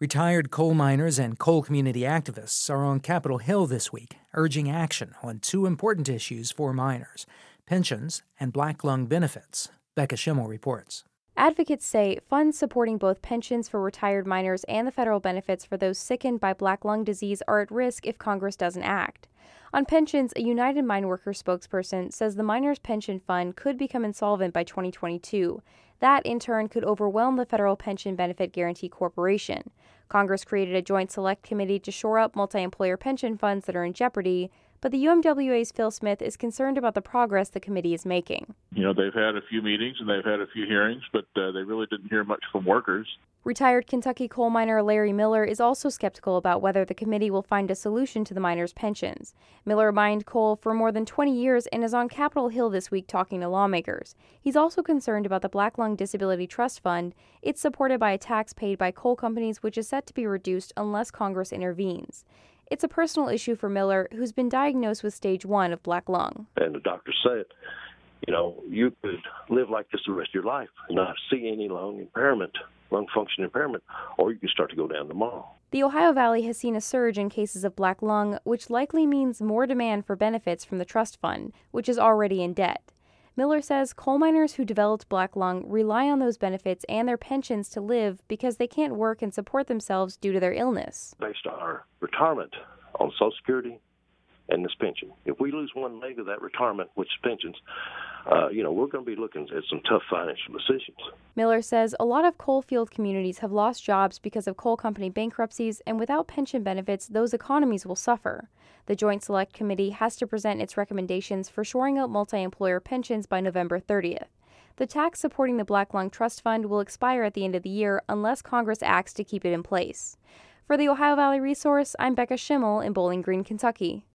Retired coal miners and coal community activists are on Capitol Hill this week, urging action on two important issues for miners: pensions and black lung benefits. Becca Schimmel reports. Advocates say funds supporting both pensions for retired miners and the federal benefits for those sickened by black lung disease are at risk if Congress doesn't act. On pensions, a United Mine Workers spokesperson says the miners' pension fund could become insolvent by 2022. That, in turn, could overwhelm the Federal Pension Benefit Guaranty Corporation. Congress created a joint select committee to shore up multi-employer pension funds that are in jeopardy, but the UMWA's Phil Smith is concerned about the progress the committee is making. They've had a few meetings and they've had a few hearings, but they really didn't hear much from workers. Retired Kentucky coal miner Larry Miller is also skeptical about whether the committee will find a solution to the miners' pensions. Miller mined coal for more than 20 years and is on Capitol Hill this week talking to lawmakers. He's also concerned about the Black Lung Disability Trust Fund. It's supported by a tax paid by coal companies, which is set to be reduced unless Congress intervenes. It's a personal issue for Miller, who's been diagnosed with stage 1 of black lung. And the doctor said, you could live like this the rest of your life and not see any lung function impairment, or you could start to go down tomorrow. The Ohio Valley has seen a surge in cases of black lung, which likely means more demand for benefits from the trust fund, which is already in debt. Miller says coal miners who developed black lung rely on those benefits and their pensions to live because they can't work and support themselves due to their illness. Based our retirement on Social Security and this pension. If we lose one leg of that retirement, which is pensions, we're going to be looking at some tough financial decisions. Miller says a lot of coal field communities have lost jobs because of coal company bankruptcies, and without pension benefits, those economies will suffer. The Joint Select Committee has to present its recommendations for shoring up multi-employer pensions by November 30th. The tax supporting the Black Lung Trust Fund will expire at the end of the year unless Congress acts to keep it in place. For the Ohio Valley Resource, I'm Becca Schimmel in Bowling Green, Kentucky.